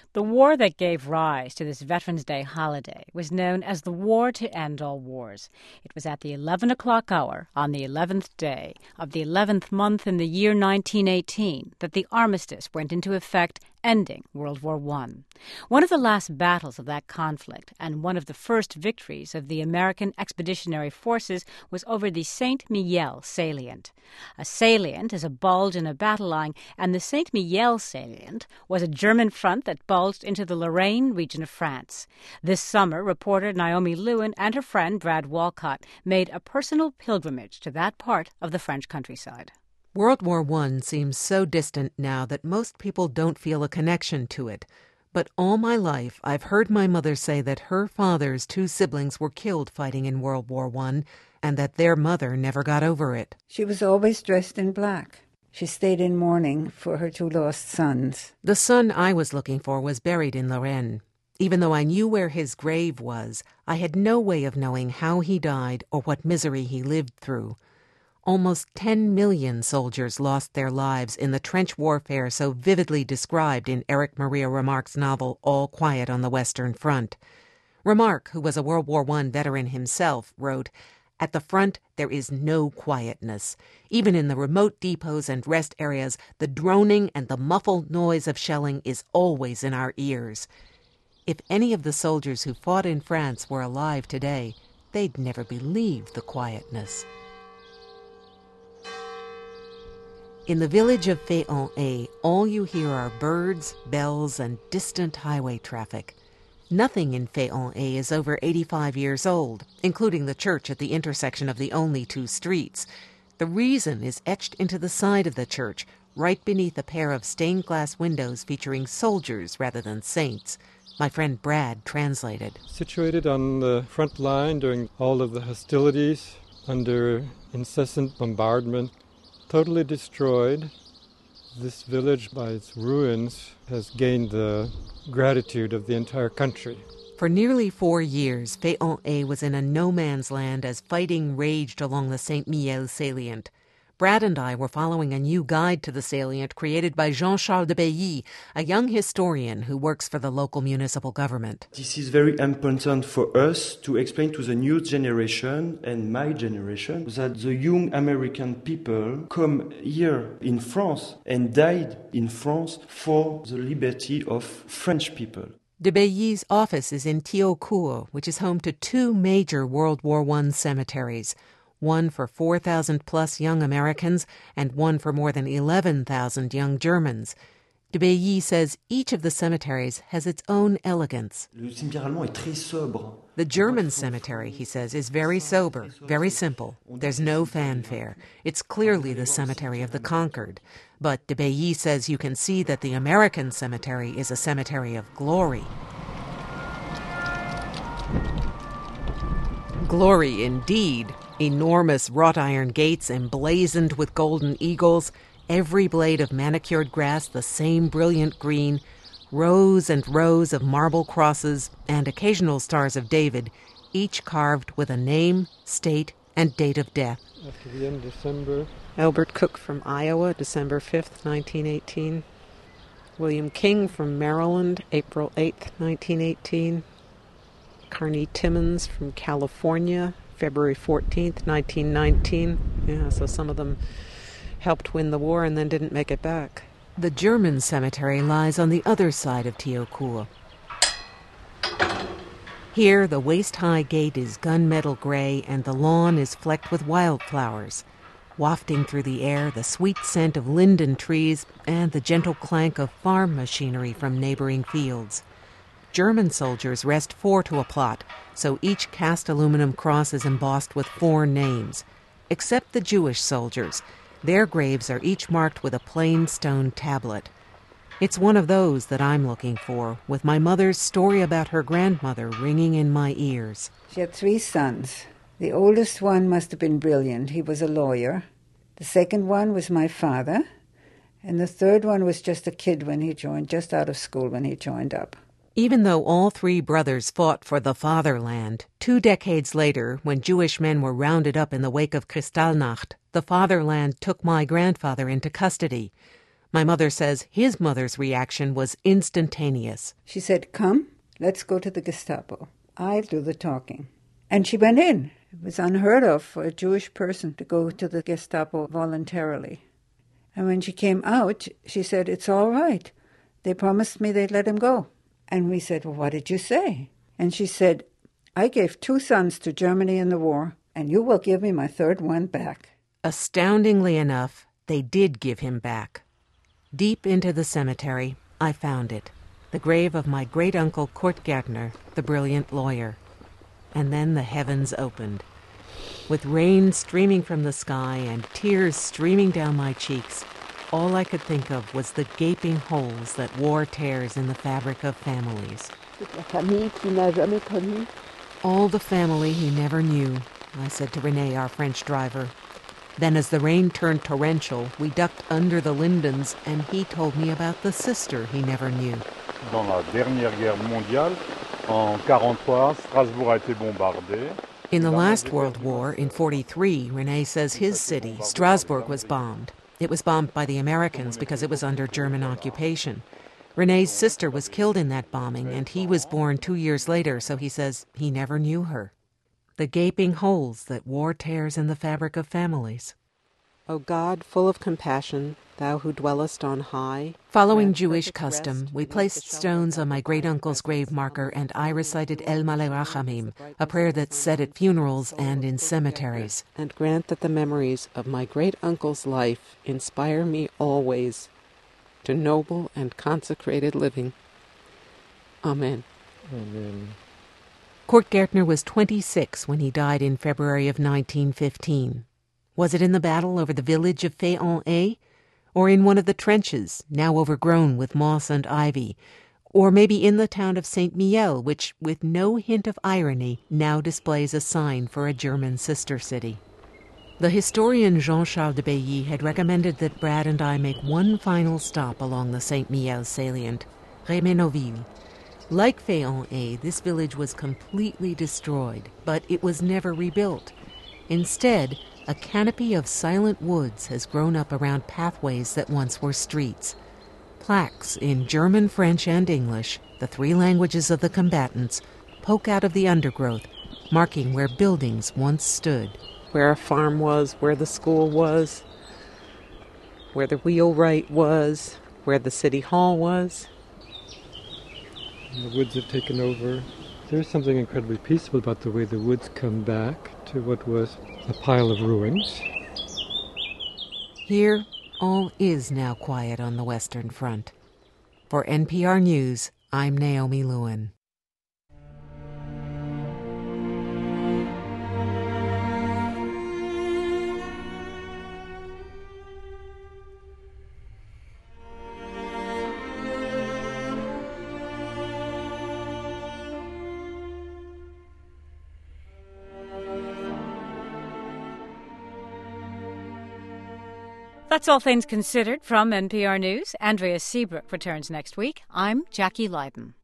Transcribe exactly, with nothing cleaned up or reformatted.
The war that gave rise to this Veterans Day holiday was known as the War to End All Wars. It was at the eleven o'clock hour on the eleventh day of the eleventh month in the year nineteen eighteen that the armistice went into effect, ending World War One. One of the last battles of that conflict and one of the first victories of the American Expeditionary Forces was over the Saint-Mihiel salient. A salient is a bulge in a battle line, and the Saint-Mihiel salient was a German front that bulged into the Lorraine region of France. This summer, reporter Naomi Lewin and her friend Brad Walcott made a personal pilgrimage to that part of the French countryside. World War One seems so distant now that most people don't feel a connection to it. But all my life, I've heard my mother say that her father's two siblings were killed fighting in World War One, and that their mother never got over it. She was always dressed in black. She stayed in mourning for her two lost sons. The son I was looking for was buried in Lorraine. Even though I knew where his grave was, I had no way of knowing how he died or what misery he lived through. Almost ten million soldiers lost their lives in the trench warfare so vividly described in Erich Maria Remarque's novel All Quiet on the Western Front. Remarque, who was a World War One veteran himself, wrote, "At the front, there is no quietness. Even in the remote depots and rest areas, the droning and the muffled noise of shelling is always in our ears. If any of the soldiers who fought in France were alive today, they'd never believe the quietness." In the village of Fay-en-Haye, all you hear are birds, bells, and distant highway traffic. Nothing in Fay-en-Haye is over eighty-five years old, including the church at the intersection of the only two streets. The reason is etched into the side of the church, right beneath a pair of stained glass windows featuring soldiers rather than saints. My friend Brad translated. Situated on the front line during all of the hostilities, under incessant bombardment, totally destroyed, this village, by its ruins, has gained the gratitude of the entire country. For nearly four years, Fay-en-Haye was in a no-man's land as fighting raged along the Saint-Mihiel salient. Brad and I were following a new guide to the salient created by Jean-Charles de Bailly, a young historian who works for the local municipal government. This is very important for us to explain to the new generation and my generation that the young American people come here in France and died in France for the liberty of French people. De Bailly's office is in Thiaucourt, which is home to two major World War One cemeteries. One for four thousand plus young Americans and one for more than eleven thousand young Germans. De Bailly says each of the cemeteries has its own elegance. The German cemetery, he says, is very sober, very simple. There's no fanfare. It's clearly the cemetery of the conquered. But De Bailly says you can see that the American cemetery is a cemetery of glory. Glory indeed. Enormous wrought iron gates emblazoned with golden eagles, every blade of manicured grass the same brilliant green, rows and rows of marble crosses, and occasional stars of David, each carved with a name, state, and date of death. After the end of December. Albert Cook from Iowa, December fifth, nineteen eighteen. William King from Maryland, April eighth, nineteen eighteen. Carney Timmons from California, February fourteenth, nineteen nineteen. Yeah, so some of them helped win the war and then didn't make it back. The German cemetery lies on the other side of Thiaucourt. Here, the waist-high gate is gunmetal gray and the lawn is flecked with wildflowers. Wafting through the air, the sweet scent of linden trees and the gentle clank of farm machinery from neighboring fields. German soldiers rest four to a plot, so each cast aluminum cross is embossed with four names. Except the Jewish soldiers. Their graves are each marked with a plain stone tablet. It's one of those that I'm looking for, with my mother's story about her grandmother ringing in my ears. She had three sons. The oldest one must have been brilliant. He was a lawyer. The second one was my father. And the third one was just a kid when he joined, just out of school when he joined up. Even though all three brothers fought for the fatherland, two decades later, when Jewish men were rounded up in the wake of Kristallnacht, the fatherland took my grandfather into custody. My mother says his mother's reaction was instantaneous. She said, "Come, let's go to the Gestapo. I'll do the talking." And she went in. It was unheard of for a Jewish person to go to the Gestapo voluntarily. And when she came out, she said, "It's all right. They promised me they'd let him go." And we said, "Well, what did you say?" And she said, "I gave two sons to Germany in the war, and you will give me my third one back." Astoundingly enough, they did give him back. Deep into the cemetery, I found it, the grave of my great-uncle Kurt Gärtner, the brilliant lawyer. And then the heavens opened. With rain streaming from the sky and tears streaming down my cheeks, all I could think of was the gaping holes that war tears in the fabric of families. All the family he never knew, I said to René, our French driver. Then as the rain turned torrential, we ducked under the lindens, and he told me about the sister he never knew. Dans la dernière guerre mondiale, en quarante-trois, Strasbourg a été bombardée. In the last World War, in forty-three, René says his city, Strasbourg, was bombed. It was bombed by the Americans because it was under German occupation. René's sister was killed in that bombing, and he was born two years later, so he says he never knew her. The gaping holes that war tears in the fabric of families. O God, full of compassion, thou who dwellest on high. Following Jewish custom, we placed stones on my great-uncle's grave marker, and I recited El Malei Rachamim, a prayer that's said at funerals and in cemeteries. And grant that the memories of my great-uncle's life inspire me always to noble and consecrated living. Amen. Amen. Kurt Gärtner was twenty-six when he died in February of nineteen fifteen. Was it in the battle over the village of Fay-en-Haye? Or in one of the trenches, now overgrown with moss and ivy? Or maybe in the town of Saint Mihiel, which, with no hint of irony, now displays a sign for a German sister city? The historian Jean-Charles de Bailly had recommended that Brad and I make one final stop along the Saint Mihiel salient, Réménoville. Like Fay-en-Haye, this village was completely destroyed, but it was never rebuilt. Instead, a canopy of silent woods has grown up around pathways that once were streets. Plaques in German, French, and English, the three languages of the combatants, poke out of the undergrowth, marking where buildings once stood. Where a farm was, where the school was, where the wheelwright was, where the city hall was. And the woods have taken over. There's something incredibly peaceful about the way the woods come back to what was a pile of ruins. Here, all is now quiet on the Western Front. For N P R News, I'm Naomi Lewin. That's All Things Considered from N P R News. Andrea Seabrook returns next week. I'm Jackie Leiden.